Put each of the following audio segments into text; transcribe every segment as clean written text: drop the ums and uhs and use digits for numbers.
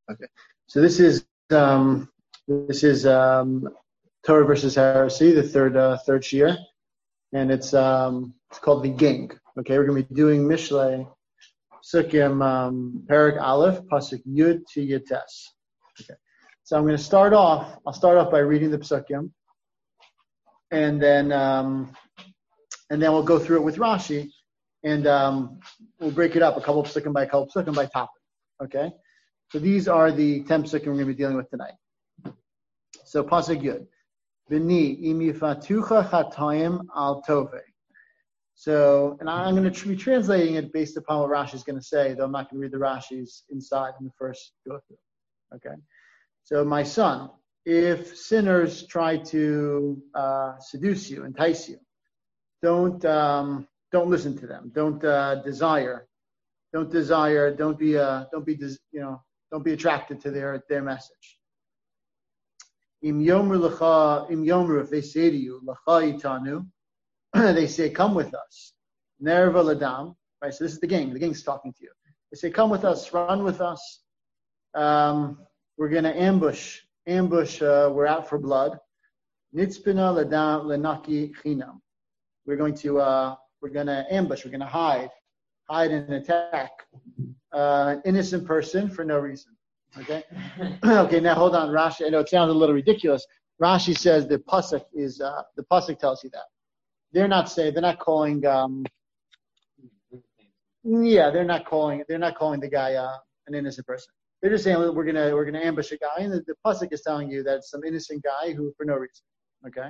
Okay. So this is Torah versus Heresy, the third shir, and it's called the Gang. Okay, we're going to be doing Mishlei Psukim Perek Aleph Pasuk Yud to Yates. Okay. So I'm going to start off. I'll start off by reading the Psukim, and then we'll go through it with Rashi, and we'll break it up a couple Psukim by topic. Okay. So these are the 10 psukim we're going to be dealing with tonight. So pasuk Yud, B'ni imifatucha chatayim al tove. So, and I'm going to be translating it based upon what Rashi is going to say, though I'm not going to read the Rashis inside in the first go through. Okay. So my son, if sinners try to seduce you, entice you, don't listen to them. Don't be attracted to their message. Im yomru, if they say to you, lacha itanu, they say, come with us. Nerva ladam, right? So this is the gang. The gang's talking to you. They say, come with us, run with us. We're going to ambush. We're out for blood. Nitzpina ladam lenaki chinam. We're going to ambush. We're going to hide and attack an innocent person for no reason. Okay? Okay, now hold on, Rashi. I know it sounds a little ridiculous. Rashi says the pasuk tells you that. They're not calling they're not calling the guy an innocent person. They're just saying we're gonna ambush a guy, and the pasuk is telling you that it's some innocent guy who for no reason. Okay?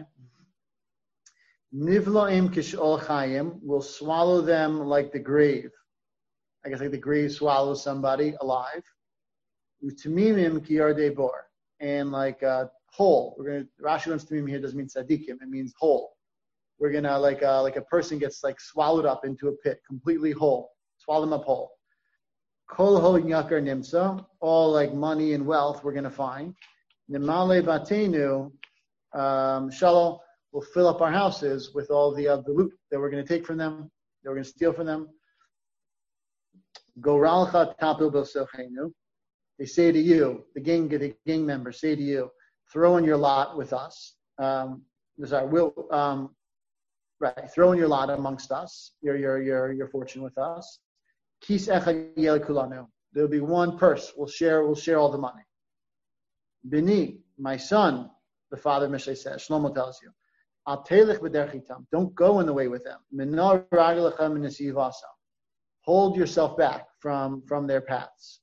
Nivlaim kishol chayim will swallow them like the grave. I guess like the grave swallows somebody alive. Utamimim kiyardei bor, and like whole. Rashi learns tamimim here doesn't mean tzaddikim. It means whole. We're gonna like a person gets like swallowed up into a pit, completely whole. Swallow them up whole. Kol ho yakar nimsa, all like money and wealth we're gonna find. Nimale batenu shalom. We'll fill up our houses with all the loot that we're going to take from them, that we're going to steal from them. Goralcha tapil b'sochenu. They say to you, the gang members say to you, throw in your lot with us. Throw in your lot amongst us. Your fortune with us. Kis echad yel kulanu. There'll be one purse. We'll share all the money. Bini, my son, the father Mishlei says. Shlomo tells you. Don't go in the way with them. Hold yourself back from their paths.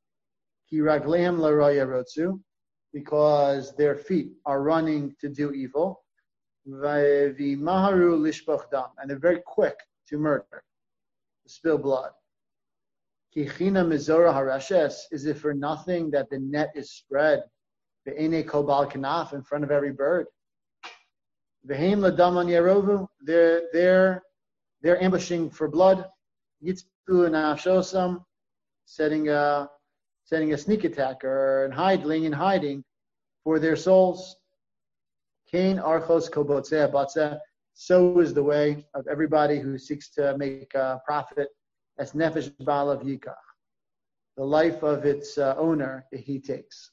Because their feet are running to do evil. And they're very quick to murder, to spill blood. Is it for nothing that the net is spread in front of every bird? V'heim ladaman yarovu, they're ambushing for blood. Yitzpu nafshosam, setting a sneak attack or laying in hiding for their souls. Kain archos kobotzeh batzeh. So is the way of everybody who seeks to make profit. As nefesh ba'alav yikach, the life of its owner he takes.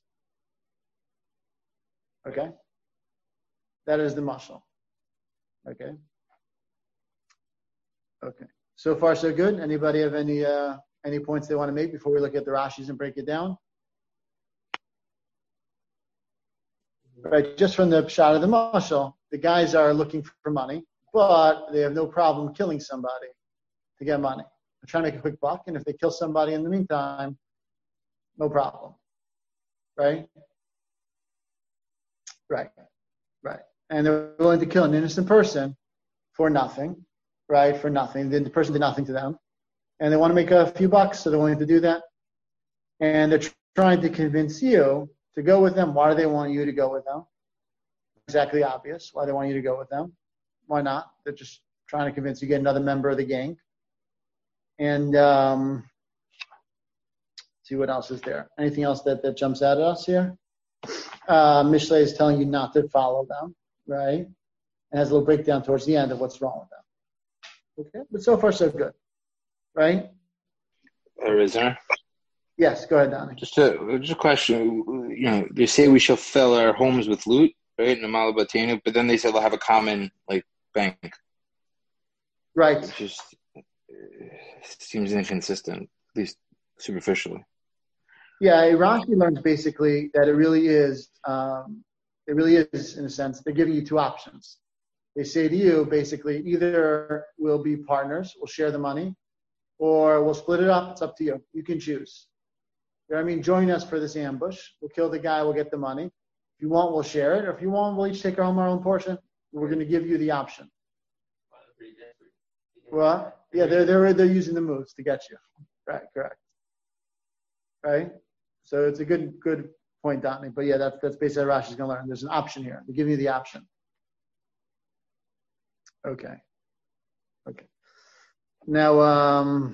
Okay. That is the mashal. Okay. So far, so good. Anybody have any points they want to make before we look at the Rashis and break it down? Right. Just from the shot of the mashal, the guys are looking for money, but they have no problem killing somebody to get money. They're trying to make a quick buck, and if they kill somebody in the meantime, no problem. Right. And they're willing to kill an innocent person for nothing, right? For nothing. The person did nothing to them. And they want to make a few bucks, so they're willing to do that. And they're trying to convince you to go with them. Why do they want you to go with them? Exactly obvious why they want you to go with them. Why not? They're just trying to convince you to get another member of the gang. And see what else is there. Anything else that jumps out at us here? Mishlei is telling you not to follow them. Right? And has a little breakdown towards the end of what's wrong with them. Okay? But so far, so good. Right? There is there. Yes, go ahead, Donnie. Just a question. They say we shall fill our homes with loot, right? Namal Batenu, but then they say they'll have a common like bank, Right. which just seems inconsistent, at least superficially. Yeah, Rashi learns basically that it really is in a sense, they're giving you two options. They say to you, basically, either we'll be partners, we'll share the money, or we'll split it up. It's up to you. You can choose. You know what I mean? Join us for this ambush. We'll kill the guy, we'll get the money. If you want, we'll share it. Or if you want, we'll each take our own portion. We're going to give you the option. Well, yeah, they're using the moves to get you. Right, correct. Right? So it's a good point, Donnie. But yeah, that's basically what Rashi's going to learn. There's an option here. They're giving you the option. Okay. Now,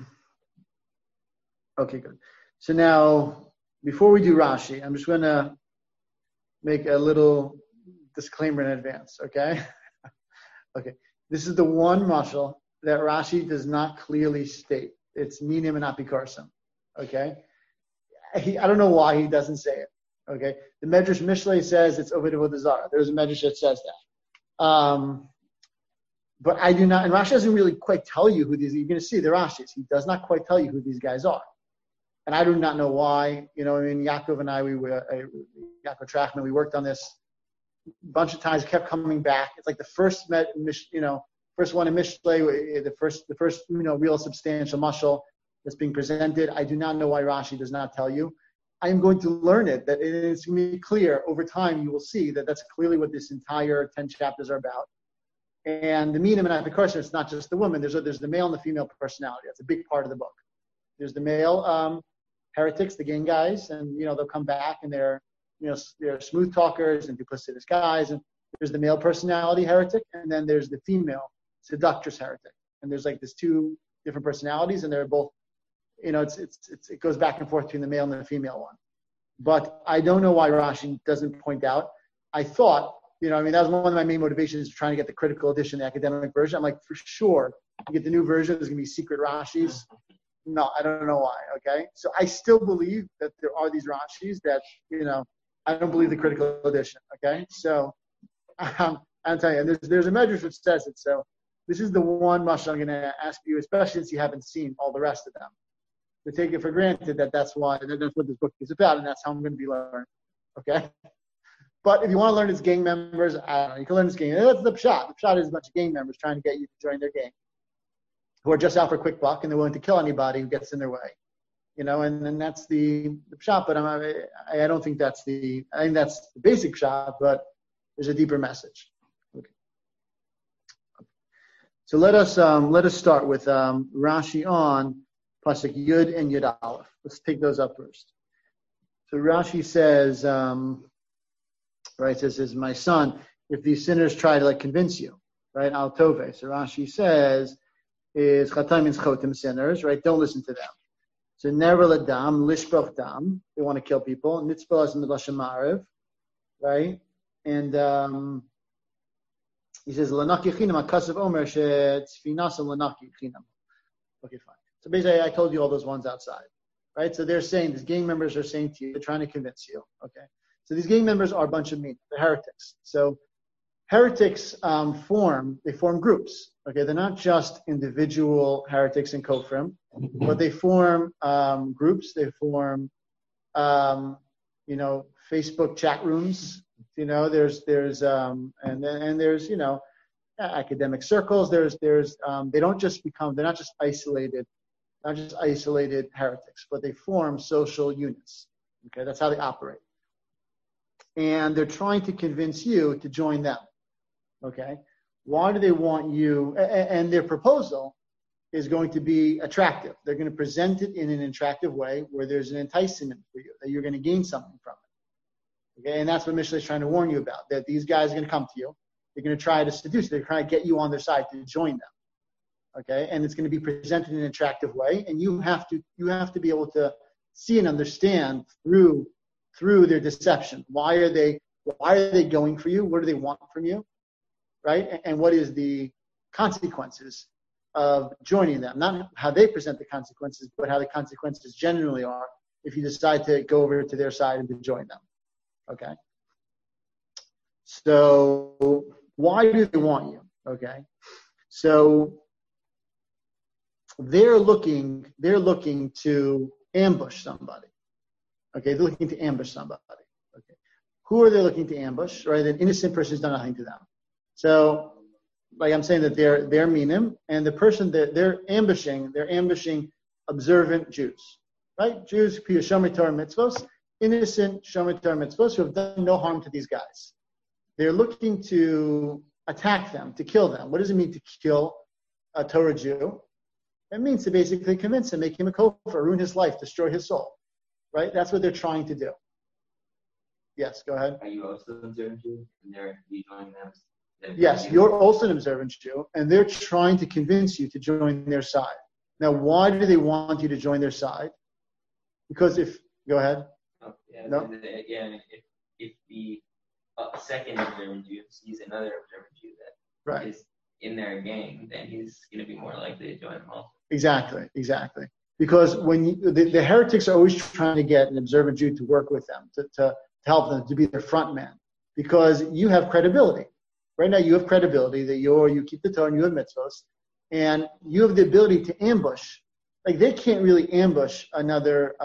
okay, good. So now, before we do Rashi, I'm just going to make a little disclaimer in advance, okay? Okay. This is the one mashal that Rashi does not clearly state. It's minim and apikorsim, okay? I don't know why he doesn't say it, okay? The Medrash Mishlei says it's Oved Avodah Zarah. There's a Medrash that says that. But I do not, and Rashi doesn't really quite tell you who these, you're going to see the Rashis. He does not quite tell you who these guys are. And I do not know why. Yaakov and I, Yaakov Trachman, we worked on this a bunch of times, kept coming back. It's like the first first one in Mishlei, the first real substantial mashal that's being presented. I do not know why Rashi does not tell you. I am going to learn it, that it's going to be clear over time. You will see that that's clearly what this entire 10 chapters are about. And the minim and apikosim, it's not just the woman. There's the male and the female personality. That's a big part of the book. There's the male heretics, the gang guys, and they'll come back and they're smooth talkers and duplicitous guys. And there's the male personality heretic, and then there's the female seductress heretic. And there's like these two different personalities, and they're both, it goes back and forth between the male and the female one. But I don't know why Rashi doesn't point out. I thought, that was one of my main motivations, trying to get the critical edition, the academic version. I'm like, for sure, you get the new version, there's going to be secret Rashis. No, I don't know why, okay? So I still believe that there are these Rashis that, I don't believe the critical edition, okay? So I'm telling you, and there's a Medrash which says it. So this is the one mashal I'm going to ask you, especially since you haven't seen all the rest of them, to take it for granted that's what this book is about, and that's how I'm going to be learning, okay? But if you want to learn as gang members, I don't know, you can learn as gang. That's the pshat. The pshat is a bunch of gang members trying to get you to join their gang, who are just out for a quick buck and they're willing to kill anybody who gets in their way, and that's the pshat. But I don't think that's I think that's the basic pshat, but there's a deeper message. Okay. So let us start with Rashi on pasuk Yud and Yud Aleph. Let's take those up first. So Rashi says. Right, it says, my son, if these sinners try to convince you, right, al tove. So Rashi says, is chatam means chotim, sinners, right? Don't listen to them. So never ladam, lishbach dam, they want to kill people. Nitzbah is midlashon ma'ariv, right? And he says, lanaki chinam, akasav omer, shetzfinasam lanaki chinam. Okay, fine. So basically, I told you all those ones outside, right? So they're saying, these gang members are saying to you, they're trying to convince you, okay? So these gang members are a bunch of mean, they're heretics. So heretics form groups. Okay, they're not just individual heretics and kofrim, but they form groups. They form, Facebook chat rooms. There's academic circles. They don't just they're not just isolated heretics, but they form social units. Okay, that's how they operate. And they're trying to convince you to join them, okay? Why do they want you? And their proposal is going to be attractive. They're going to present it in an attractive way where there's an enticement for you, that you're going to gain something from it, okay? And that's what Mishlei is trying to warn you about, that these guys are going to come to you. They're going to try to seduce you. They're trying to get you on their side to join them, okay? And it's going to be presented in an attractive way, and you have to be able to see and understand through their deception. Why are they going for you? What do they want from you? Right? And what is the consequences of joining them? Not how they present the consequences, but how the consequences generally are if you decide to go over to their side and to join them. Okay. So why do they want you? Okay. So they're looking to ambush somebody. Okay. They're looking to ambush somebody. Okay. Who are they looking to ambush? Right. An innocent person who's done nothing to them. So like I'm saying that they're minim, and the person that they're ambushing observant Jews. Right? Jews, Shomer Torah mitzvos, innocent Shomer Torah mitzvos who have done no harm to these guys. They're looking to attack them, to kill them. What does it mean to kill a Torah Jew? It means to basically convince him, make him a kofar, ruin his life, destroy his soul. Right? That's what they're trying to do. Yes, go ahead. Are you also an observant Jew? And you joining them? Yes, you're also an observant Jew, and they're trying to convince you to join their side. Now, why do they want you to join their side? Because go ahead. Oh, yeah, no? If the second observant Jew sees another observant Jew that is in their gang, then he's going to be more likely to join them also. Exactly. Because when the heretics are always trying to get an observant Jew to work with them, to help them, to be their front man, because you have credibility. Right now, you have credibility that you keep the Torah and you have mitzvos, and you have the ability to ambush. Like they can't really ambush another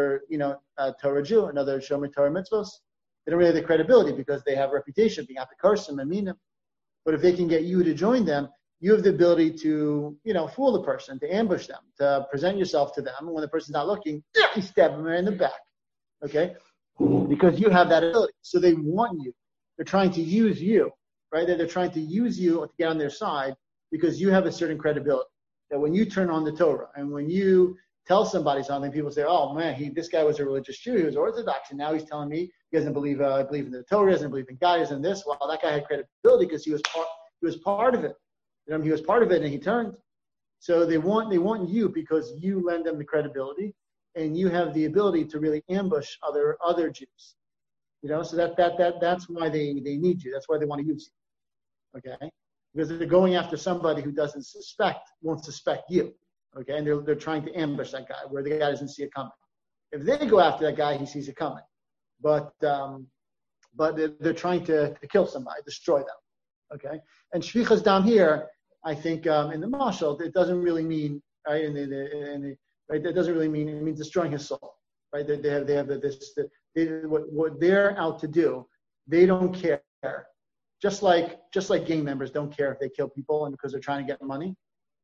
Torah Jew, another Shomer Torah mitzvos. They don't really have the credibility because they have a reputation being apikarsim and minim. But if they can get you to join them, you have the ability to fool the person, to ambush them, to present yourself to them. And when the person's not looking, you stab them right in the back. Okay, because you have that ability. So they want you. They're trying to use you. Right? They're trying to use you to get on their side because you have a certain credibility. That when you turn on the Torah and when you tell somebody something, people say, "Oh man, this guy was a religious Jew. He was Orthodox, and now he's telling me he doesn't believe in the Torah, doesn't believe in God, isn't this." Well, that guy had credibility because he was part of it. He was part of it, and he turned. So they want you because you lend them the credibility, and you have the ability to really ambush other Jews. So that's why they need you. That's why they want to use you. Okay, because they're going after somebody who won't suspect you. Okay, and they're trying to ambush that guy where the guy doesn't see it coming. If they go after that guy, he sees it coming. But they're trying to kill somebody, destroy them. Okay, and shvichas dam here, I think in the mashal, it doesn't really mean right. Right, that doesn't really mean it means destroying his soul. Right, they have what they're out to do. They don't care. Just like gang members don't care if they kill people and because they're trying to get money.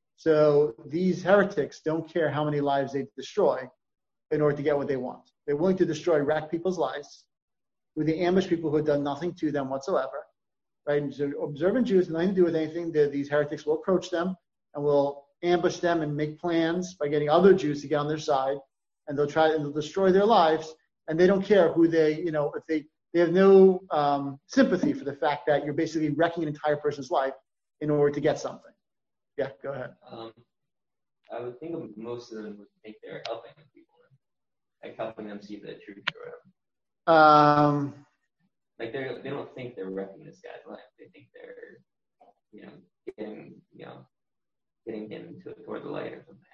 So these heretics don't care how many lives they destroy in order to get what they want. They're willing to wreck people's lives. They ambush people who have done nothing to them whatsoever. Right? And so observant Jews, nothing to do with anything. These heretics will approach them and will ambush them and make plans by getting other Jews to get on their side, and they'll destroy their lives. And they don't care who if they have no sympathy for the fact that you're basically wrecking an entire person's life in order to get something. Yeah, go ahead. I would think most of them would think they're helping people, like helping them see the truth or whatever. Like they don't think they're wrecking this guy's life. They think they're, getting him toward the light or something.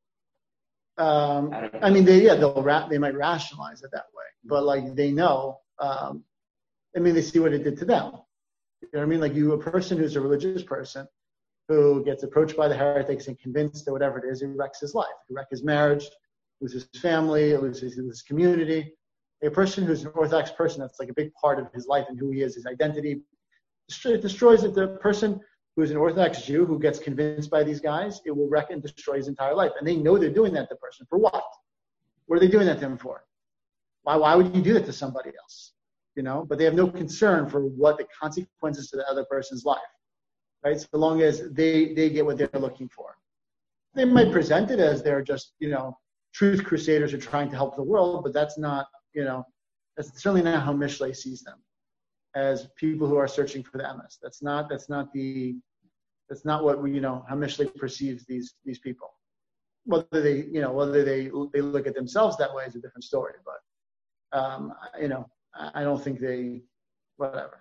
I mean, they might rationalize it that way, but like they know. They see what it did to them. You know what I mean? Like a person who's a religious person who gets approached by the heretics and convinced that whatever it is, he wrecks his life. He wrecks his marriage, loses his family, loses his community. A person who's an Orthodox person, that's like a big part of his life and who he is, his identity. It destroys it. The person who is an Orthodox Jew who gets convinced by these guys, it will wreck and destroy his entire life. And they know they're doing that to the person. For what? What are they doing that to him for? Why would you do that to somebody else? But they have no concern for what the consequences to the other person's life, right? So long as they get what they're looking for. They might present it as they're just, truth crusaders are trying to help the world, but that's not, that's certainly not how Mishlei sees them, as people who are searching for the emes. That's not what how Mishlei perceives these people. Whether they look at themselves that way is a different story, but I don't think they, whatever.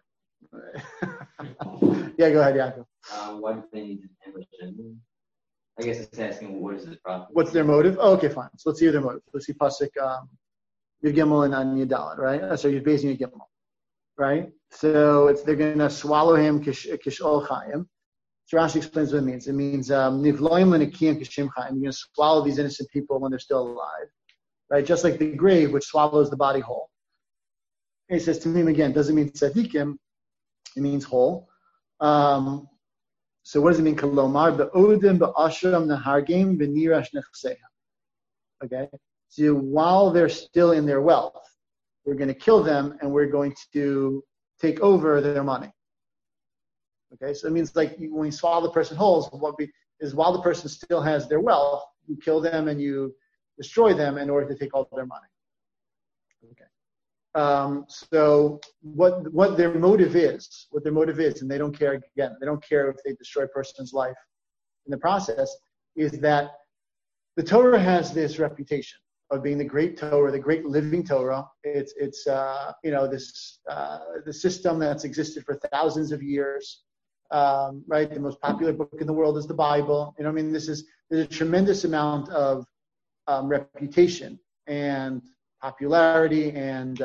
Yeah, go ahead, Yaakov. Why do they need to ambush them? I guess it's asking what is the problem? What's their motive? Oh, okay, fine. So let's see their motive. Let's see Pasuk Yud Gimel and on Yud Dalet, right? So you're basing Yud Gimel, right? So they're going to swallow him kishol chayim. So Rashi explains what it means. It means nivloim l'nikiyim kishim chayim. You're going to swallow these innocent people when they're still alive, right? Just like the grave, which swallows the body whole. And he says to him again, doesn't mean tzaddikim, it means whole. So what does it mean? Kalomar be'odim be'ashram nahargim v'nirash nechseha. Okay, so while they're still in their wealth, we're going to kill them and we're going to take over their money. Okay, so it means like when you swallow the person whole, is while the person still has their wealth, you kill them and you destroy them in order to take all their money. Okay. So what their motive is, and they don't care again. They don't care if they destroy a person's life in the process. Is that the Torah has this reputation of being the great Torah, the great living Torah. It's the system that's existed for thousands of years. Right, the most popular book in the world is the Bible. You know, I mean, there's a tremendous amount of reputation and popularity and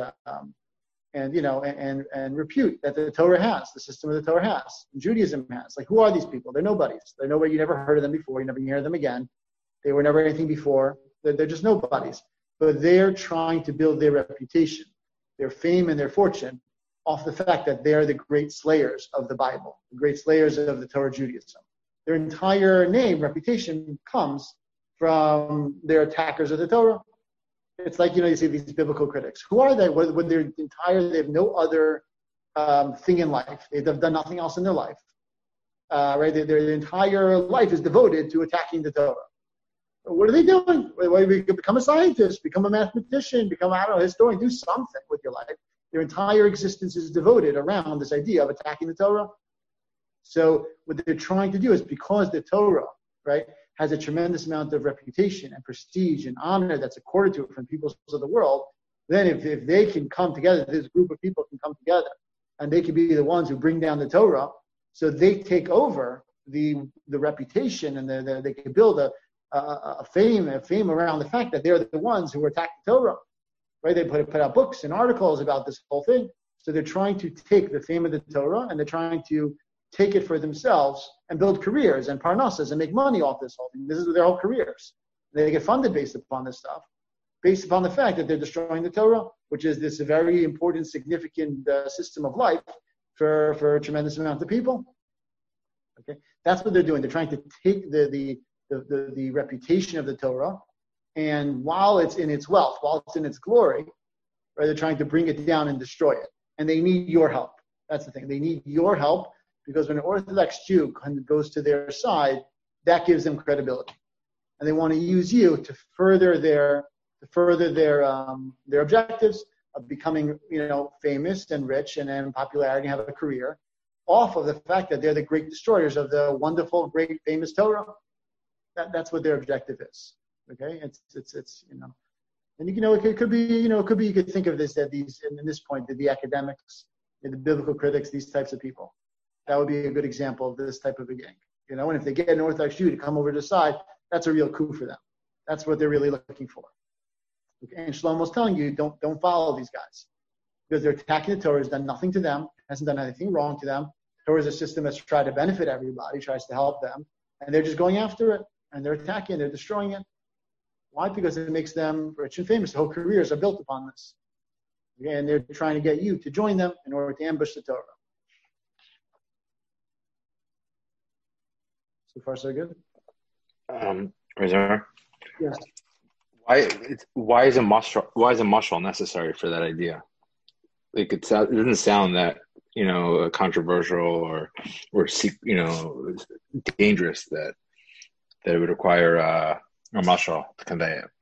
repute that the Torah has, the system of the Torah has, and Judaism has. Like, who are these people? They're nobodies. They're nobody. You never heard of them before. You never hear them again. They were never anything before. They're just nobodies. But they're trying to build their reputation, their fame, and their fortune off the fact that they're the great slayers of the Bible, the great slayers of the Torah Judaism. Their entire name, reputation, comes from their attackers of the Torah. It's like, you see these biblical critics. Who are they? When they have no other thing in life. They've done nothing else in their life. Right? Their entire life is devoted to attacking the Torah. What are they doing? Become a scientist, become a mathematician, become, a historian, do something with your life. Their entire existence is devoted around this idea of attacking the Torah. So what they're trying to do is, because the Torah, right, has a tremendous amount of reputation and prestige and honor that's accorded to it from peoples of the world, then if they can come together, this group of people can come together, and they can be the ones who bring down the Torah, so they take over the reputation, and they can build a fame around the fact that they're the ones who attack the Torah. Right? They put out books and articles about this whole thing. So they're trying to take the fame of the Torah and they're trying to take it for themselves and build careers and parnassas and make money off this whole thing. This is their whole careers. They get funded based upon this stuff, based upon the fact that they're destroying the Torah, which is this very important, significant system of life for a tremendous amount of people. Okay, that's what they're doing. They're trying to take the reputation of the Torah, and while it's in its wealth, while it's in its glory, right, they're trying to bring it down and destroy it. And they need your help. That's the thing. They need your help, because when an Orthodox Jew goes to their side, that gives them credibility. And they want to use you to further their objectives of becoming, famous and rich and popularity and have a career off of the fact that they're the great destroyers of the wonderful, great, famous Torah. That's what their objective is. Okay, it's and it could be you could think of this that these, in this point, the academics, the biblical critics, these types of people, that would be a good example of this type of a gang. And if they get an Orthodox Jew to come over to the side, that's a real coup for them. That's what they're really looking for. Okay? And Shlomo's telling you, don't follow these guys, because they're attacking the Torah. Has done nothing to them, hasn't done anything wrong to them. Torah is a system that's tried to benefit everybody, tries to help them, and they're just going after it, and they're attacking, they're destroying it. Why? Because it makes them rich and famous. The whole careers are built upon this. Okay? And they're trying to get you to join them in order to ambush the Torah. So far, so good? Razor? Yes. Why is a mashal necessary for that idea? Like, it doesn't sound that controversial or dangerous that it would require a mashal to convey it.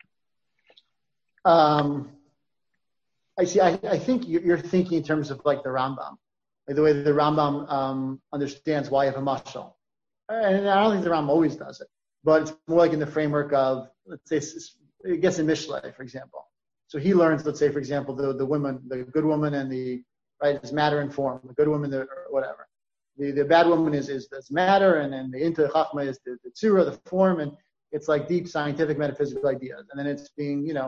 I see. I think you're thinking in terms of like the Rambam, like the way that the Rambam understands why you have a mashal. And I don't think the Rambam always does it, but it's more like in the framework of, let's say, I guess in Mishlei, for example. So he learns, let's say, for example, the woman, the good woman, and it's matter and form. The good woman, or whatever. The bad woman is matter, and then the Inta Chachma is the tzura, the form, and it's like deep scientific metaphysical ideas. And then it's being,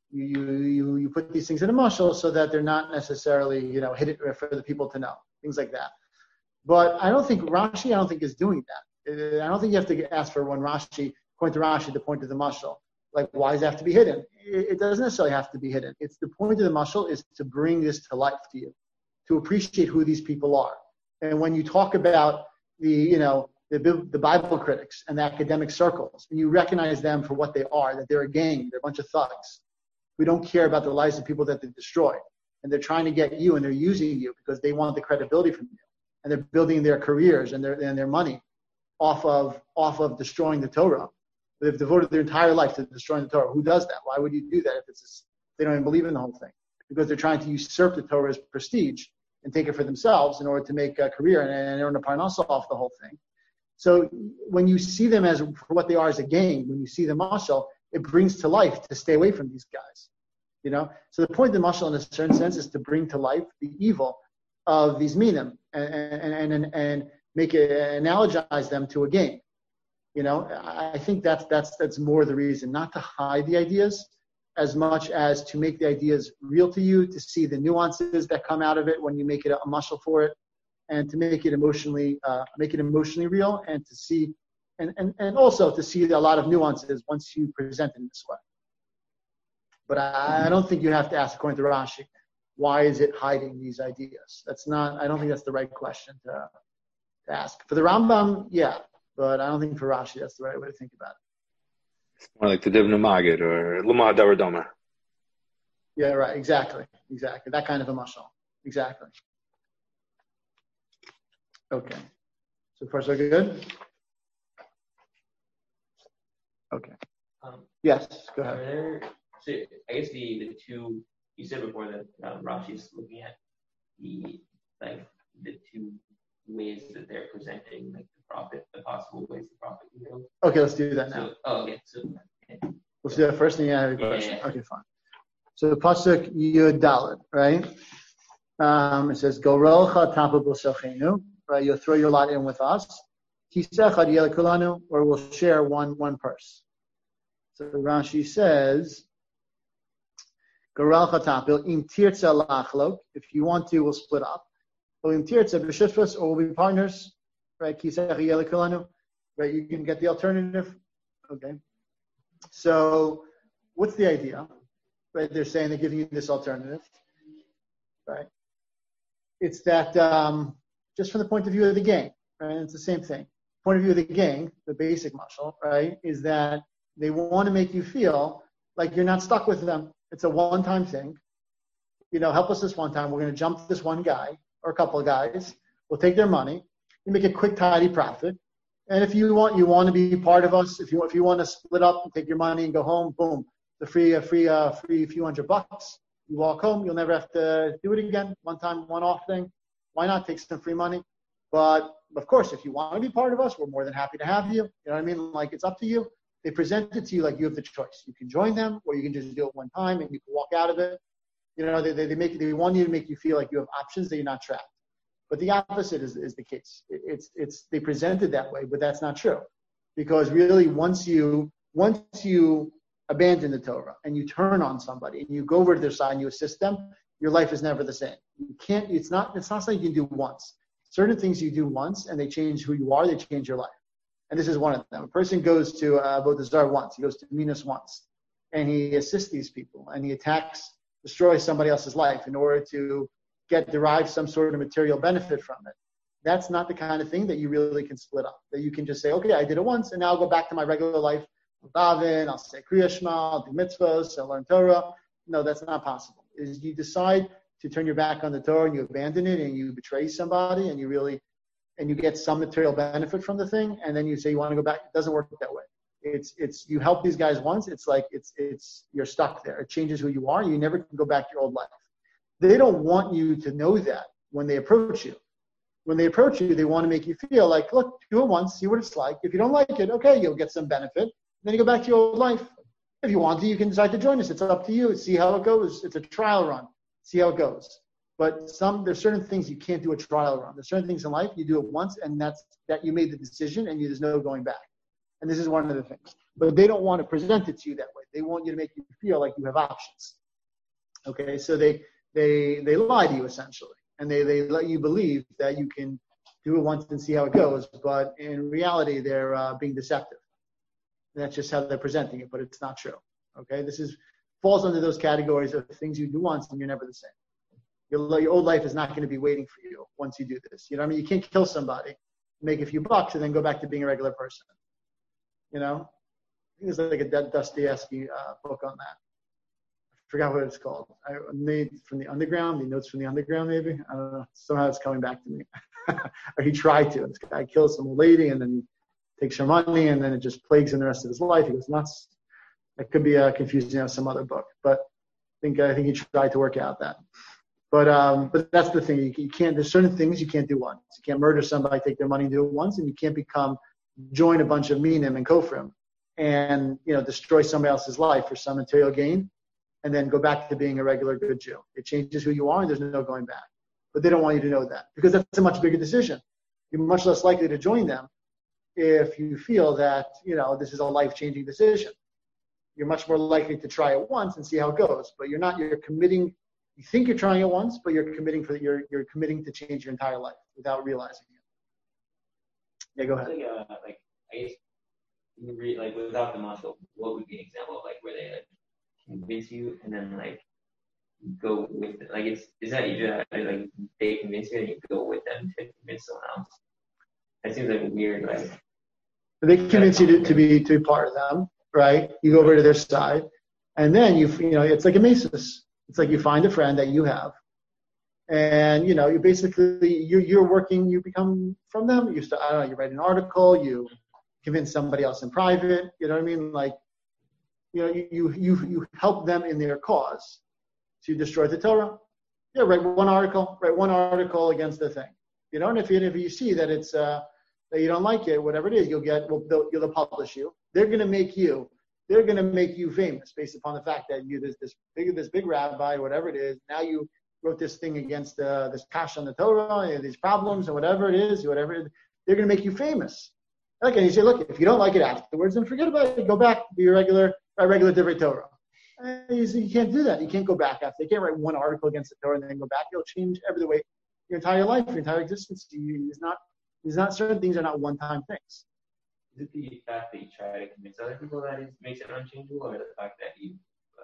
You put these things in a mashal so that they're not necessarily, hidden for the people to know, things like that. But I don't think Rashi is doing that. I don't think you have to ask for one Rashi, point to Rashi, the point of the mashal. Like, why does it have to be hidden? It doesn't necessarily have to be hidden. It's the point of the mashal is to bring this to life to you, to appreciate who these people are. And when you talk about the Bible critics and the academic circles, and you recognize them for what they are, that they're a gang, they're a bunch of thugs. We don't care about the lives of people that they destroy. And they're trying to get you, and they're using you because they want the credibility from you. And they're building their careers and their money off of destroying the Torah. They've devoted their entire life to destroying the Torah. Who does that? Why would you do that if they don't even believe in the whole thing? Because they're trying to usurp the Torah's prestige and take it for themselves in order to make a career and earn a parnasa off the whole thing. So when you see them as for what they are as a gang, when you see the mashal, it brings to life to stay away from these guys. So the point of the mashal in a certain sense is to bring to life the evil of these minim and make it analogize them to a gang. I think that's more the reason, not to hide the ideas as much as to make the ideas real to you, to see the nuances that come out of it when you make it a mashal for it, and to make it emotionally real, and to see and also to see a lot of nuances once you present it in this way. But I don't think you have to ask, according to Rashi, why is it hiding these ideas? I don't think that's the right question to ask. For the Rambam, yeah, but I don't think for Rashi that's the right way to think about it. It's more like the Divna Magid or Luma Daradoma. Yeah, right, exactly. That kind of a mashal. Exactly. Okay. So far, so good? Okay. Yes, go ahead. So I guess the two, you said before that Rashi's looking at the two ways that they're presenting the possible ways the prophet can go. Okay, let's do that now. Okay. Let's do that first, and you have a question. Yeah. Okay, fine. So the pasuk Yud Daled, right? It says, "Gorelcha tapu b'sochenu," right? You'll throw your lot in with us. Kisecha diel kulanu, or we'll share one purse. So Rashi says, "Gorelcha tapu im tirtza lachlok." If you want to, we'll split up. Or im tirtza b'shutfus, or we'll be partners. Right? Kisecha diel kulanu. Right? You can get the alternative. Okay. So, what's the idea? Right? They're saying they're giving you this alternative. Right? It's that just from the point of view of the gang, right? It's the same thing. Point of view of the gang, the basic mashal, right, is that they want to make you feel like you're not stuck with them. It's a one-time thing. Help us this one time. We're going to jump this one guy or a couple of guys. We'll take their money. You make a quick, tidy profit. And if you want to be part of us, if you want to split up and take your money and go home, boom, the free few $100. You walk home, you'll never have to do it again. One time, one-off thing. Why not take some free money? But of course, if you want to be part of us, we're more than happy to have you. You know what I mean? Like, it's up to you. They present it to you like you have the choice. You can join them, or you can just do it one time and you can walk out of it. They want you to make you feel like you have options, that you're not trapped. But the opposite is the case. They present it that way, but that's not true. Because really, once you abandon the Torah and you turn on somebody and you go over to their side and you assist them, your life is never the same. It's not something you can do once. Certain things you do once and they change who you are, they change your life. And this is one of them. A person goes to Avodah Zarah once, he goes to Minas once, and he assists these people and he destroys somebody else's life in order to derive some sort of material benefit from it. That's not the kind of thing that you really can split up. That you can just say, okay, I did it once and now I'll go back to my regular life. I'll daven, I'll say Kriya Shema, I'll do mitzvahs, I'll learn Torah. No, that's not possible. Is you decide to turn your back on the Torah and you abandon it and you betray somebody and you get some material benefit from the thing, and then you say you want to go back. It doesn't work that way. It's you help these guys once, it's like it's you're stuck there. It changes who you are. You never can go back to your old life. They don't want you to know that when they approach you. When they approach you, they want to make you feel like, look, do it once, see what it's like. If you don't like it, okay, you'll get some benefit. Then you go back to your old life. If you want to, you can decide to join us. It's up to you. See how it goes. It's a trial run. See how it goes. But there's certain things you can't do a trial run. There's certain things in life you do it once, and that you made the decision, and there's no going back. And this is one of the things. But they don't want to present it to you that way. They want you to make you feel like you have options. Okay, so they lie to you essentially, and they let you believe that you can do it once and see how it goes, but in reality, they're being deceptive. And that's just how they're presenting it, but it's not true. Okay, falls under those categories of things you do once and you're never the same. Your old life is not going to be waiting for you once you do this. You know what I mean? You can't kill somebody, make a few bucks, and then go back to being a regular person. You know? I think there's like a Dostoevsky book on that. I forgot what it's called. I made from the Underground, the Notes from the Underground, maybe. I don't know. Somehow it's coming back to me. Or he tried to. This guy kills some old lady, and then he takes her money, and then it just plagues him the rest of his life. He goes nuts. That could be confusing with some other book, but I think he tried to work out that. But that's the thing. You can't. There's certain things you can't do once. You can't murder somebody, take their money, and do it once, and you can't join a bunch of minim and kofrim, and destroy somebody else's life for some material gain, and then go back to being a regular good Jew. It changes who you are, and there's no going back. But they don't want you to know that because that's a much bigger decision. You're much less likely to join them if you feel that this is a life-changing decision. You're much more likely to try it once and see how it goes. But you're not. You're committing. You think you're trying it once, but you're committing to change your entire life without realizing it. Yeah, go ahead. I guess you read without the muscle, what would be an example of where they convince you and then go with it? Is that usually they convince you and you go with them to convince someone else? That seems weird. They convince you to be part of them, right? You go over to their side, and then it's like a mesis. It's like you find a friend that you have, and you basically you're working. You become from them. You write an article. You convince somebody else in private. You know what I mean? You help them in their cause to destroy the Torah. Yeah, write one article against the thing. And if you see that it's that you don't like it, whatever it is, they'll publish you. They're going to make you famous based upon the fact that you this big rabbi, whatever it is. Now you wrote this thing against this kash on the Torah, these problems, and whatever it is. They're going to make you famous. Okay, you say, look, if you don't like it afterwards, then forget about it. Go back to your regular Divrei Torah. You can't do that. You can't go back after. You can't write one article against the Torah and then go back. You'll change the way your entire life, your entire existence. There's not certain things are not one-time things. Is it the fact that you try to convince other people that it makes it unchangeable, or the fact that you,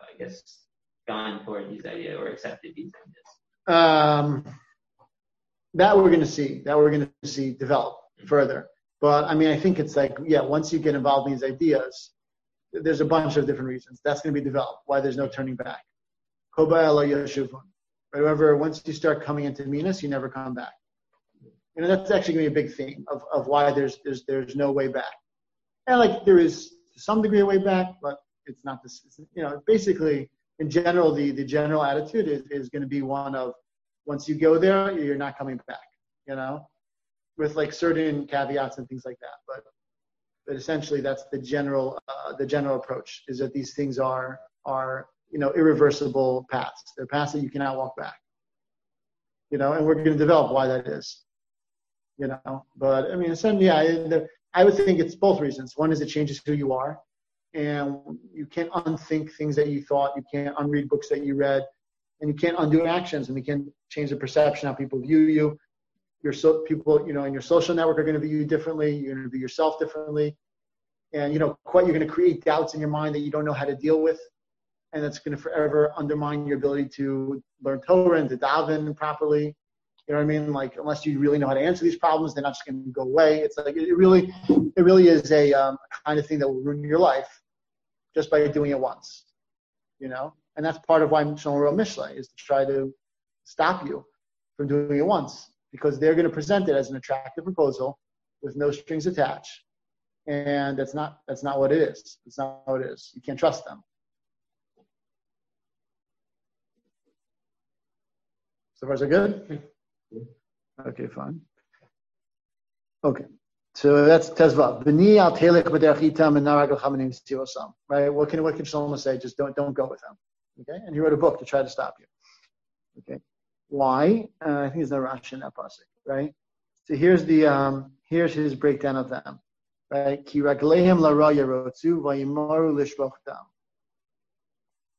gone toward these ideas or accepted these ideas? That we're going to see develop further. But I think it's once you get involved in these ideas, there's a bunch of different reasons. That's going to be developed, why there's no turning back. However, once you start coming into minas, you never come back. That's actually going to be a big theme of why there's no way back. And there is to some degree a way back, but it's not this. Basically, in general, the general attitude is going to be one of once you go there, you're not coming back. With certain caveats and things like that. But essentially, that's the general approach is that these things are irreversible paths. They're paths that you cannot walk back. And we're going to develop why that is. But essentially, I would think it's both reasons. One is it changes who you are, and you can't unthink things that you thought. You can't unread books that you read, and you can't undo actions, and you can't change the perception how people view you. People, in your social network are going to view you differently. You're going to view yourself differently, and you're going to create doubts in your mind that you don't know how to deal with, and that's going to forever undermine your ability to learn Torah and to daven properly. You know what I mean? Unless you really know how to answer these problems, they're not just going to go away. It's it really is a kind of thing that will ruin your life just by doing it once. And that's part of why Shlomo wrote Mishlei, is to try to stop you from doing it once, because they're going to present it as an attractive proposal with no strings attached, and that's not what it is. It's not what it is. You can't trust them. So far, so good? Okay, fine. Okay, so that's Tezvav. B'ni al telech b'derech itam and narag l'chamanim tzirosam. Right? What can Shlomo say? Just don't go with them. Okay, and he wrote a book to try to stop you. Okay, why? I think there's no Rashi in that pasuk, right? So here's his breakdown of them. Right? Ki ragleihem lara yarotzu vayimaru lishvoch dam.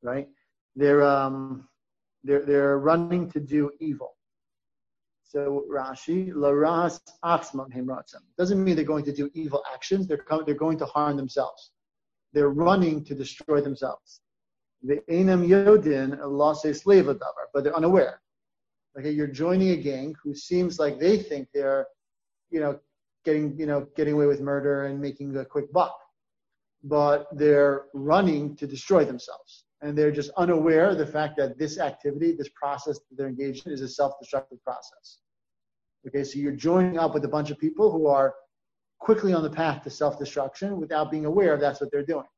right? They're running to do evil. So Rashi, Laras Atzmam Himratzam. Doesn't mean they're going to do evil actions. They're going to harm themselves. They're running to destroy themselves. The Einam Yodin Loses Levadavar, but they're unaware. Okay, you're joining a gang who seems like they think they're, getting away with murder and making a quick buck, but they're running to destroy themselves, and they're just unaware of the fact that this activity, this process that they're engaged in, is a self-destructive process. Okay, so you're joining up with a bunch of people who are quickly on the path to self-destruction without being aware that's what they're doing.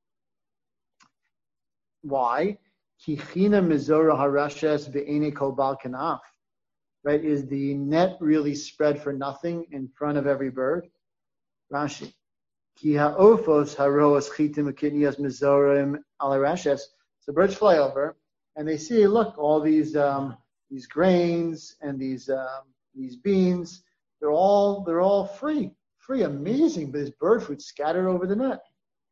Why? Kichina mizora harashes be'ene kol bal kanaf. Right? Is the net really spread for nothing in front of every bird? Rashi. Ki ha'ofos haroas chitim akinias mizorim ala rashes. So birds fly over and they see, look, all these grains and these beans, they're all free, amazing. But there's bird food scattered over the net.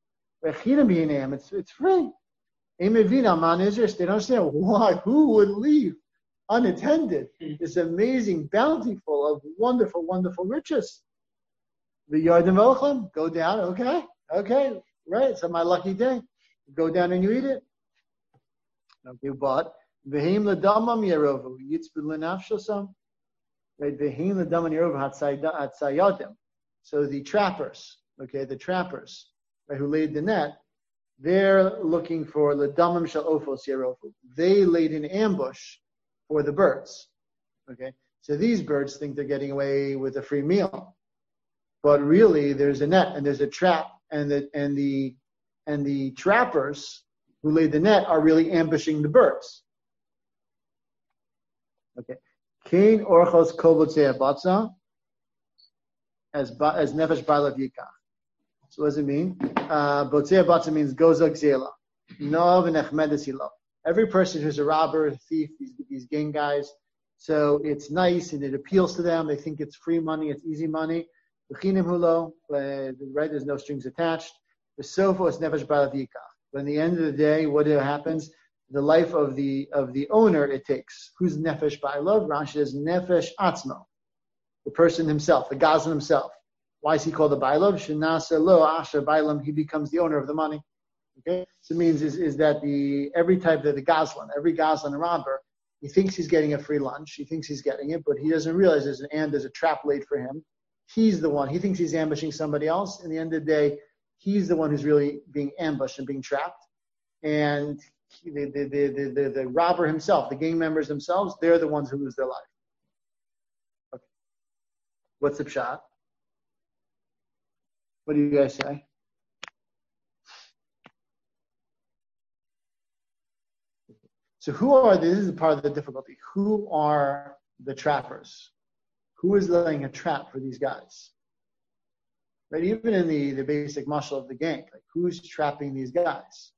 It's free. They don't understand why. Who would leave unattended this amazing, bountiful of wonderful, wonderful riches? The Yarden Velchem, go down, okay, right, it's my lucky day. Go down and you eat it. Okay, but V'heim l'damam yerovu yitzbud l'nafshosam. Right, V'heim l'damam yerovu hatzayadim. So the trappers, right, who laid the net, they're looking for l'damam shel ofos yerovu. They laid an ambush for the birds. Okay, so these birds think they're getting away with a free meal, but really there's a net and there's a trap, and the trappers who laid the net are really ambushing the birds. Okay, Kain orchos kol botzei batza as nefesh ba'alav yikach. So what does it mean? Botzei batza means gozak zela, no v'nechmedes hilo. Every person who's a robber, a thief, these gang guys, so it's nice and it appeals to them. They think it's free money, it's easy money. V'chinim hulo, right? There's no strings attached. The sofo is nefesh ba'alav yikach. But in the end of the day, what happens? The life of the owner it takes. Who's nefesh ba'alav? Rashi is nefesh atzmo, the person himself, the gazlan himself. Why is he called the ba'alav? Shenasa lo asher ba'alam. He becomes the owner of the money. Okay, so it means is that every type of the gazlan, every gazlan robber, he thinks he's getting a free lunch. He thinks he's getting it, but he doesn't realize there's a trap laid for him. He's the one. He thinks he's ambushing somebody else. In the end of the day, he's the one who's really being ambushed and being trapped. And the robber himself, the gang members themselves, they're the ones who lose their life. Okay. What's the pshat? What do you guys say? So this is part of the difficulty. Who are the trappers? Who is laying a trap for these guys? Right? Even in the basic muscle of the gang, like who's trapping these guys?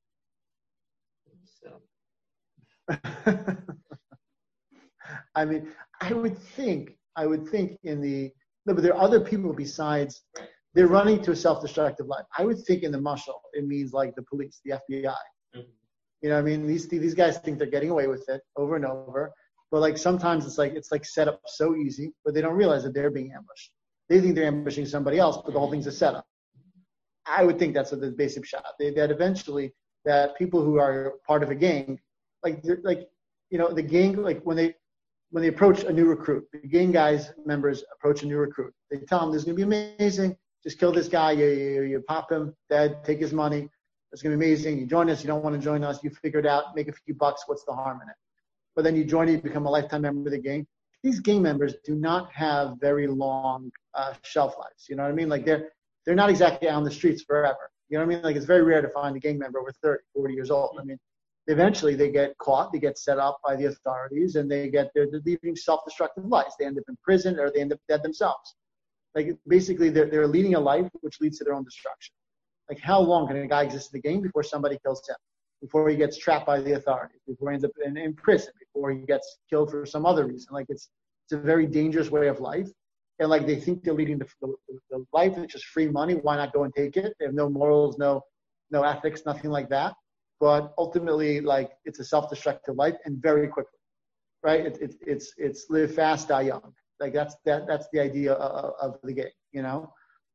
I mean, I would think but there are other people besides, they're running to a self-destructive life. I would think in the muscle, it means like the police, the FBI. Mm-hmm. You know what I mean? These guys think they're getting away with it over and over. But like sometimes it's like set up so easy, but they don't realize that they're being ambushed. They think they're ambushing somebody else, but the whole thing's a setup. I would think that's what the basic shot. That eventually that people who are part of a gang, the gang, like when they approach a new recruit, the gang guys members approach a new recruit. They tell him, "This is going to be amazing. Just kill this guy. You pop him dead. Take his money. It's going to be amazing. You join us. You don't want to join us. You figure it out. Make a few bucks. What's the harm in it?" But then you join it, you become a lifetime member of the gang. These gang members do not have very long shelf lives. You know what I mean? Like they're not exactly out on the streets forever. You know what I mean? Like it's very rare to find a gang member over 30, 40 years old. I mean, eventually they get caught, they get set up by the authorities, and they're leading self-destructive lives. They end up in prison or they end up dead themselves. Like basically they're leading a life which leads to their own destruction. Like how long can a guy exist in the gang before somebody kills him? Before he gets trapped by the authorities, before he ends up in prison, before he gets killed for some other reason. Like it's a very dangerous way of life. And like they think they're leading the life that's just free money. Why not go and take it? They have no morals, no ethics, nothing like that. but ultimately, like, it's a self-destructive life and very quickly, right? It's live fast, die young. Like that's the idea of the game, you know?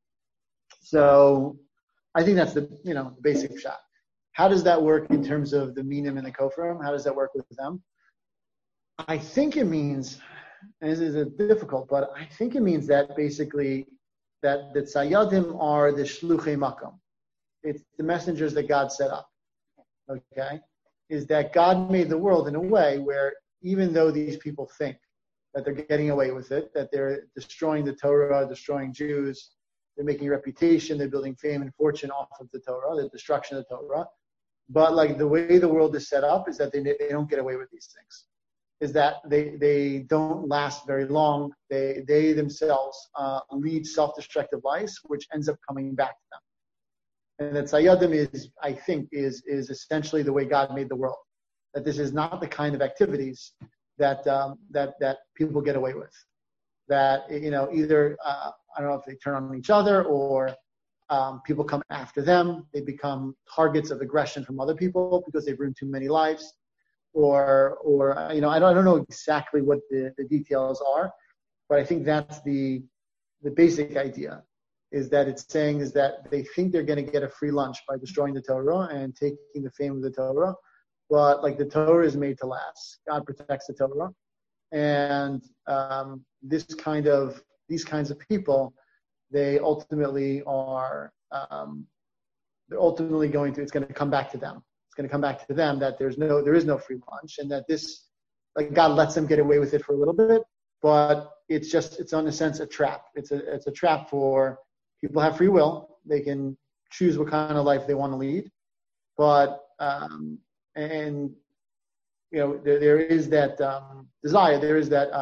So I think that's the basic shot. How does that work in terms of the minim and the kofrim? How does that work with them? I think it means, and this is difficult, but I think it means that basically that the tzayadim are the shluchei makom. It's the messengers that God set up. Okay? Is that God made the world in a way where even though these people think that they're getting away with it, that they're destroying the Torah, destroying Jews, they're making a reputation, they're building fame and fortune off of the Torah, the destruction of the Torah. But like the way the world is set up is that they don't get away with these things. Is that they don't last very long. They themselves lead self-destructive lives, which ends up coming back to them. And that Tzayadim is essentially the way God made the world. That this is not the kind of activities that people get away with. That either I don't know if they turn on each other or people come after them. They become targets of aggression from other people because they've ruined too many lives. Or I don't know exactly what the details are, but I think that's the basic idea. Is that it's saying is that they think they're going to get a free lunch by destroying the Torah and taking the fame of the Torah, but like the Torah is made to last. God protects the Torah, and these kinds of people, they ultimately are they're ultimately it's going to come back to them. It's going to come back to them that there is no free lunch, and that this, like, God lets them get away with it for a little bit, but it's in a sense a trap. It's a trap for people. Have free will. They can choose what kind of life they want to lead, but there is that desire. There is that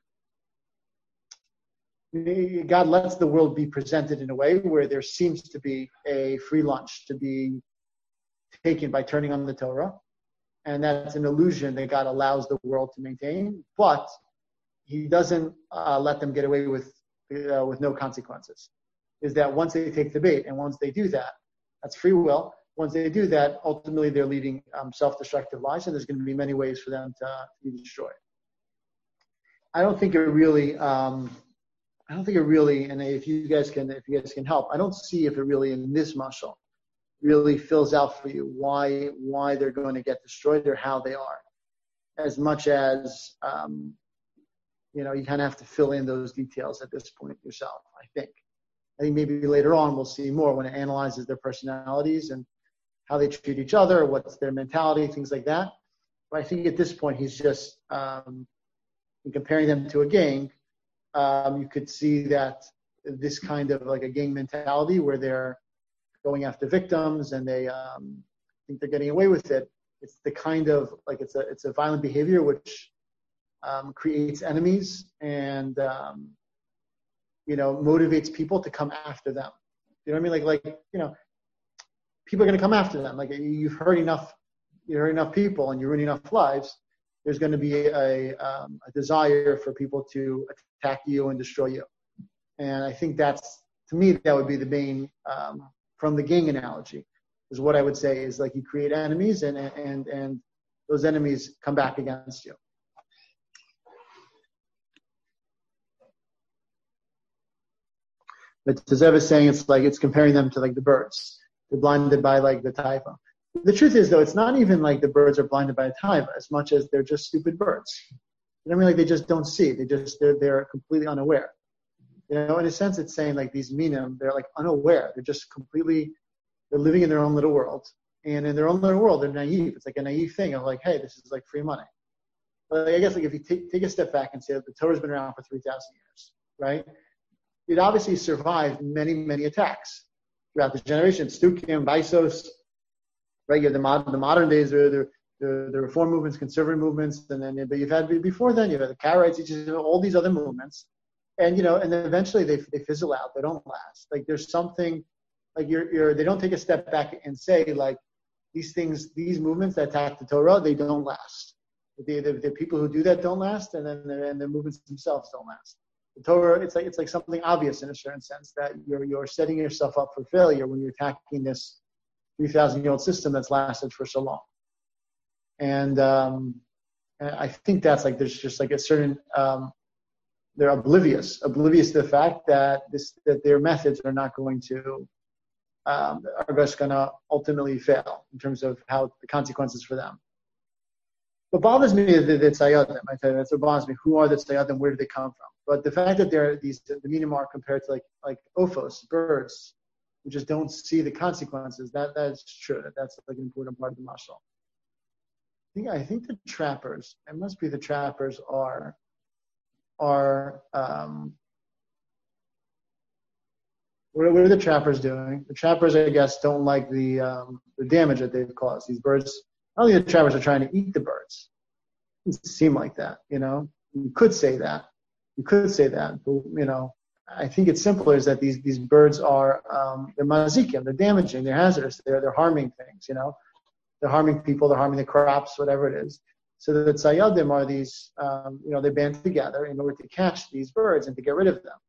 God lets the world be presented in a way where there seems to be a free lunch to be taken by turning on the Torah, and that's an illusion that God allows the world to maintain, but He doesn't let them get away with no consequences. Is that once they take the bait and once they do that, that's free will. Once they do that, ultimately they're leading self-destructive lives, and there's going to be many ways for them to be destroyed. I don't think it really, and if you guys can help, I don't see if it really in this mashal really fills out for you why they're going to get destroyed or how they are, as much as you kind of have to fill in those details at this point yourself. I think maybe later on we'll see more when it analyzes their personalities and how they treat each other, what's their mentality, things like that. But I think at this point he's just in comparing them to a gang. You could see that this kind of like a gang mentality where they're going after victims and they think they're getting away with it. It's the kind of like it's a violent behavior which creates enemies and motivates people to come after them. You know what I mean? Like people are going to come after them. Like you've hurt enough people and you ruin enough lives. There's going to be a desire for people to attack you and destroy you. And I think to me, that would be the main, from the gang analogy, is what I would say is like you create enemies and those enemies come back against you. But Tezev is saying it's comparing them to like the birds. They're blinded by like the taiva. The truth is though, it's not even like the birds are blinded by a taiva as much as they're just stupid birds. You know what I mean? Like they just don't see. They're completely unaware. In a sense, it's saying like these minim, they're like unaware. They're living in their own little world. And in their own little world, they're naive. It's like a naive thing of like, hey, this is like free money. But I guess like if you take a step back and say that the Torah's been around for 3,000 years, right? It obviously survived many, many attacks throughout the generations. Stukim, Baisos, right? You have the modern days, the reform movements, conservative movements, but you've had before then, you've had the Karaites, all these other movements. And and then eventually they fizzle out. They don't last. Like there's something like they don't take a step back and say like these things, these movements that attack the Torah, they don't last. The people who do that don't last, and then the movements themselves don't last. The Torah, it's like something obvious in a certain sense that you're setting yourself up for failure when you're attacking this 3,000-year-old system that's lasted for so long. And I think that's like there's just like a certain they're oblivious to the fact that their methods are not going to are just going to ultimately fail in terms of how the consequences for them. What bothers me is the Tzayadim. I tell you, that's what bothers me. Who are the Tzayadim? Where do they come from? But the fact that the Minim are compared to like Ophos, birds, who just don't see the consequences, that's true. That's like an important part of the mashal. I think the trappers, it must be the trappers are what are the trappers doing? The trappers, I guess, don't like the damage that they've caused. These birds, I don't think the trappers are trying to eat the birds. It doesn't seem like that, You could say that. But, I think it's simpler is that these birds are, they're mazikim, they're damaging, they're hazardous, they're harming things, They're harming people, they're harming the crops, whatever it is. So the tzayadim are these, they band together in order to catch these birds and to get rid of them.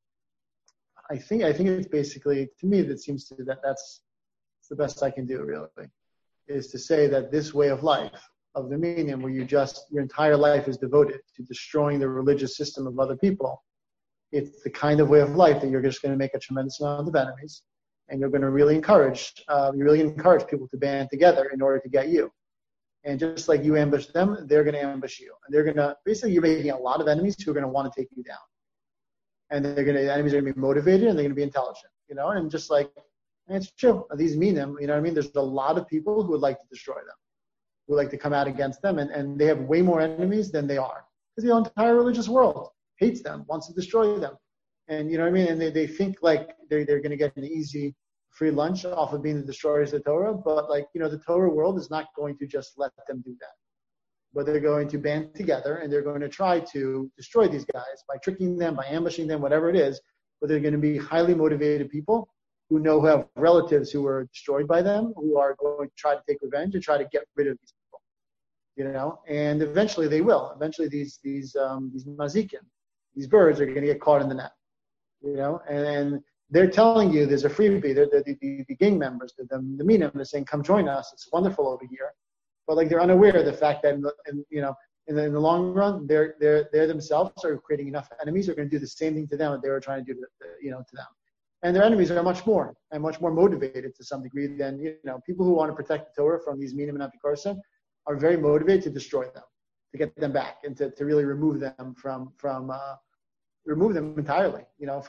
I think it's basically, to me, that seems to that's the best I can do, really, is to say that this way of life, of the Minim, where your entire life is devoted to destroying the religious system of other people, it's the kind of way of life that you're just going to make a tremendous amount of enemies, and you're going to really encourage people to band together in order to get you. And just like you ambush them, they're going to ambush you. And they're going to, basically, you're making a lot of enemies who are going to want to take you down. And the enemies are going to be motivated and they're going to be intelligent, and just like, and it's true. These Minim, there's a lot of people who would like to destroy them, who would like to come out against them, and they have way more enemies than they are. Because the entire religious world hates them, wants to destroy them. And and they think like they're going to get an easy free lunch off of being the destroyers of the Torah, but the Torah world is not going to just let them do that. But they're going to band together and they're going to try to destroy these guys by tricking them, by ambushing them, whatever it is. But they're going to be highly motivated people who have relatives who were destroyed by them, who are going to try to take revenge and try to get rid of these people. And eventually they will. Eventually these mazikin, these birds are going to get caught in the net. And they're telling you there's a freebie. They're the gang members, the Minim, they're saying, come join us. It's wonderful over here. But they're unaware of the fact that in the long run, they're themselves are creating enough enemies. They're going to do the same thing to them that they were trying to do to them. And their enemies are much more motivated to some degree than people who want to protect the Torah from these Minim and Apikorsim are very motivated to destroy them, to get them back, and to really remove them remove them entirely,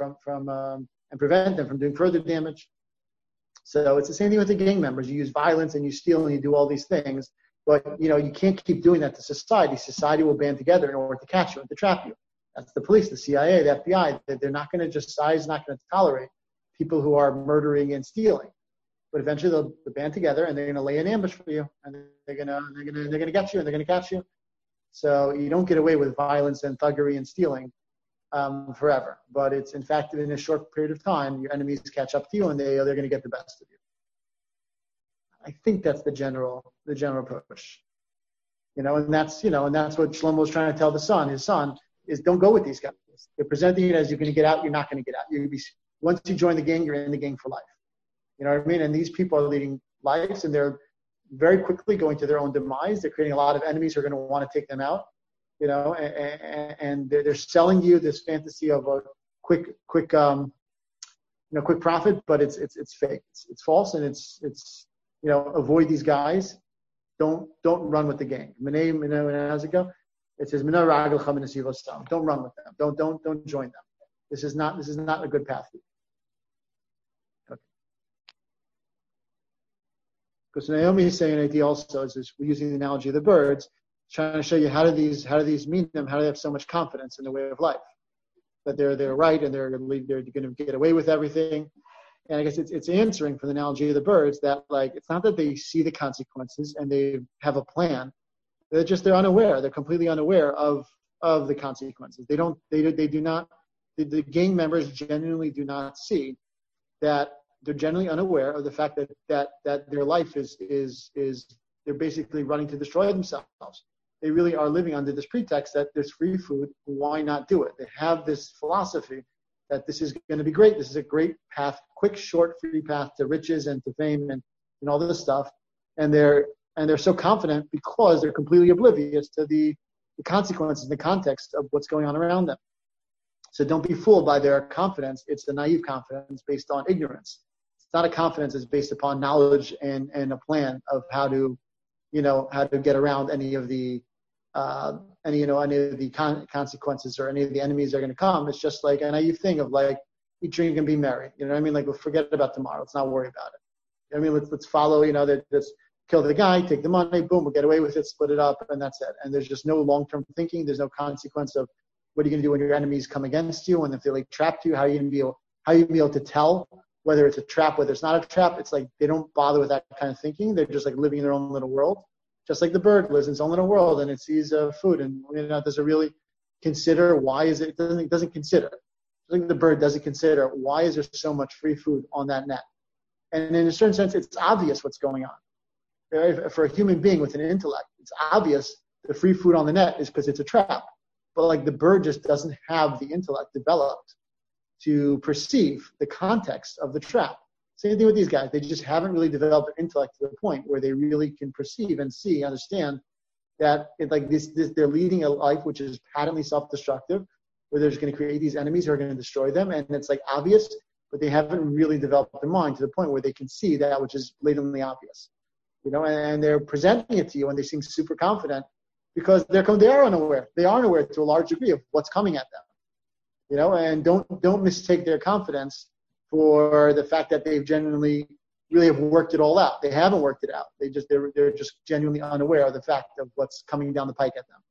and prevent them from doing further damage. So it's the same thing with the gang members. You use violence and you steal and you do all these things, but you can't keep doing that to society. Society will band together in order to catch you and to trap you. That's the police, the CIA, the FBI. They're not going to society's not going to tolerate people who are murdering and stealing. But eventually they'll band together and they're going to lay an ambush for you, and they're going to get you and they're going to catch you. So you don't get away with violence and thuggery and stealing forever. But it's, in fact, in a short period of time, your enemies catch up to you and they're going to get the best of you. I think that's the general approach. And that's what Shlomo was trying to tell his son is don't go with these guys. They're presenting it as you're going to get out, you're not going to get out. Once you join the gang, you're in the gang for life. You know what I mean? And these people are leading lives and they're very quickly going to their own demise. They're creating a lot of enemies who are going to want to take them out. And they're selling you this fantasy of a quick profit, but it's fake. It's false, and it's avoid these guys. Don't run with the gang. How's it go? It says don't run with them. Don't join them. This is not a good path. Okay. Because Naomi is saying it also is we're using the analogy of the birds, trying to show you how do these mean them, how do they have so much confidence in the way of life, that they're right and they're going to get away with everything. And I guess it's answering for the analogy of the birds that it's not that they see the consequences and they have a plan. They're unaware. They're completely unaware of the consequences. They do not. The gang members genuinely do not see that. They're generally unaware of the fact that their life is they're basically running to destroy themselves. They really are living under this pretext that there's free food. Why not do it? They have this philosophy that this is going to be great. This is a great path, quick, short, free path to riches and to fame and all this stuff, and they're so confident because they're completely oblivious to the consequences, the context of what's going on around them. So don't be fooled by their confidence. It's a naive confidence based on ignorance. It's not a confidence that's based upon knowledge and a plan of how to get around any of the consequences or any of the enemies that are going to come. It's just like a naive thing of like, eat, drink, and be merry. You know what I mean? Like, we'll forget about tomorrow. Let's not worry about it. I mean, let's follow, let's kill the guy, take the money, boom, we'll get away with it, split it up, and that's it. And there's just no long-term thinking. There's no consequence of what are you going to do when your enemies come against you, and if they like trapped you, how are you going to be able to tell whether it's a trap, whether it's not a trap? It's like they don't bother with that kind of thinking. They're just like living in their own little world, just like the bird lives in its own little world, and it sees food, and does it really consider why is it? It doesn't consider. I think the bird doesn't consider why is there so much free food on that net. And in a certain sense, it's obvious what's going on. For a human being with an intellect, it's obvious the free food on the net is because it's a trap. But like the bird just doesn't have the intellect developed to perceive the context of the trap. Same thing with these guys. They just haven't really developed an intellect to the point where they really can perceive and see, understand that they're leading a life which is patently self-destructive, where they're just going to create these enemies who are going to destroy them. And it's like obvious, but they haven't really developed their mind to the point where they can see that which is blatantly obvious. And they're presenting it to you and they seem super confident because they are unaware. They are unaware to a large degree of what's coming at them. And don't mistake their confidence for the fact that they've genuinely really have worked it all out. They haven't worked it out. They're just genuinely unaware of the fact of what's coming down the pike at them.